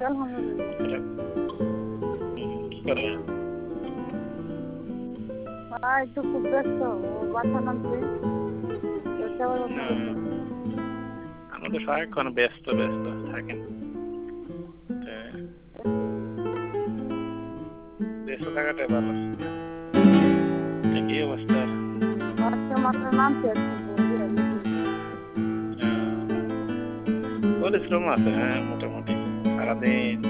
আলহামদুলিল্লাহ। কি করে? একটু খুব ব্যস্ত, ও বাসা নামছে। আমি তো সারাক্ষণ ব্যস্ত ব্যস্ত থাকেন। ব্যস্ত থাকাটাই ভালো। কি অবস্থা? মাত্র নামছে পরিশ্রম আছে, হ্যাঁ মোটামুটি সারাদিন